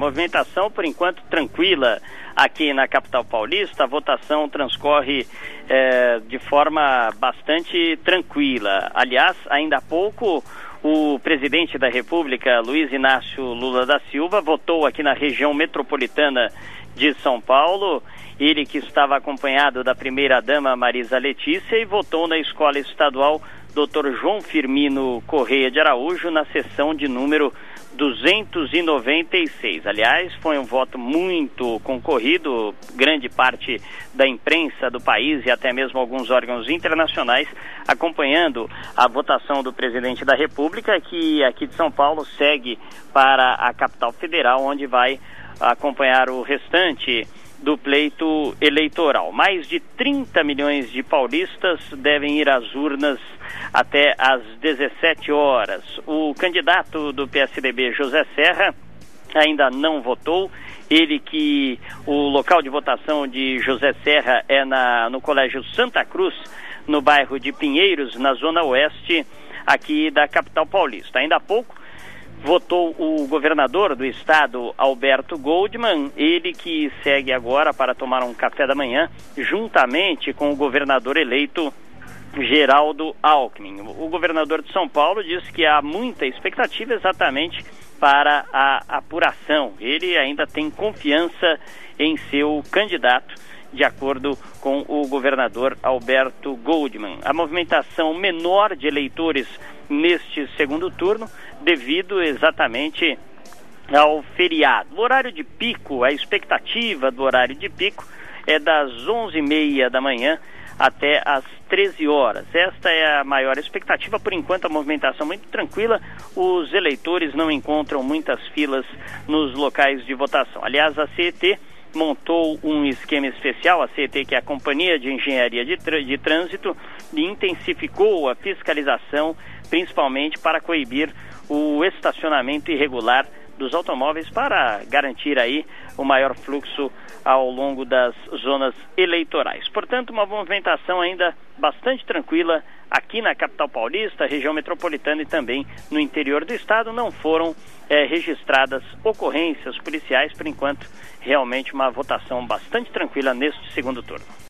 Movimentação, por enquanto, tranquila aqui na capital paulista. A votação transcorre de forma bastante tranquila. Aliás, ainda há pouco, o presidente da República, Luiz Inácio Lula da Silva, votou aqui na região metropolitana de São Paulo. Ele que estava acompanhado da primeira-dama Marisa Letícia e votou na Escola Estadual Dr. João Firmino Correia de Araújo na sessão de número 296. Aliás, foi um voto muito concorrido, grande parte da imprensa do país e até mesmo alguns órgãos internacionais acompanhando a votação do presidente da República, que aqui de São Paulo segue para a capital federal, onde vai acompanhar o restante do pleito eleitoral. Mais de 30 milhões de paulistas devem ir às urnas até às 17 horas. O candidato do PSDB, José Serra, ainda não votou. Ele que o local de votação de José Serra é no Colégio Santa Cruz, no bairro de Pinheiros, na zona oeste aqui da capital paulista. Ainda há pouco votou o governador do estado, Alberto Goldman, ele que segue agora para tomar um café da manhã, juntamente com o governador eleito, Geraldo Alckmin. O governador de São Paulo disse que há muita expectativa exatamente para a apuração. Ele ainda tem confiança em seu candidato, de acordo com o governador Alberto Goldman. A movimentação menor de eleitores neste segundo turno, devido exatamente ao feriado. O horário de pico, a expectativa do horário de pico é das 11h30 da manhã até às 13 horas. Esta é a maior expectativa. Por enquanto, a movimentação muito tranquila. Os eleitores não encontram muitas filas nos locais de votação. Aliás, a CET montou um esquema especial, a CET, que é a Companhia de Engenharia de Trânsito, e intensificou a fiscalização, principalmente para coibir o estacionamento irregular dos automóveis, para garantir aí o maior fluxo ao longo das zonas eleitorais. Portanto, uma movimentação ainda bastante tranquila aqui na capital paulista, região metropolitana e também no interior do estado. Não foram registradas ocorrências policiais, por enquanto, realmente uma votação bastante tranquila neste segundo turno.